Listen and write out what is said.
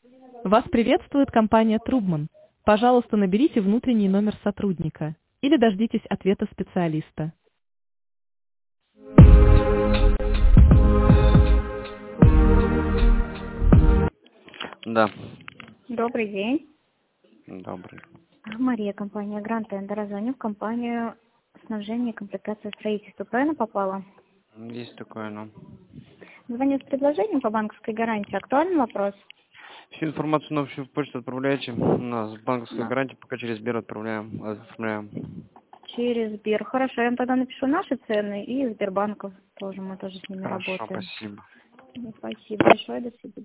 Вас приветствует компания Трубман. Пожалуйста, наберите внутренний номер сотрудника или дождитесь ответа специалиста. Да, Добрый день. добрый. Мария, компания Грант Тендер. Звоню в компанию снабжения и комплектации строительства. Правильно попала? Есть такое, но... Звоню с предложением по банковской гарантии. Актуальный вопрос? Всю информацию на общую почту отправляйте. У нас банковская Да. гарантия пока через Сбер оформляем. Через Сбер. Хорошо, я вам тогда напишу наши цены и Сбербанков тоже. Мы тоже с ними Хорошо, работаем. спасибо. Спасибо большое. До свидания.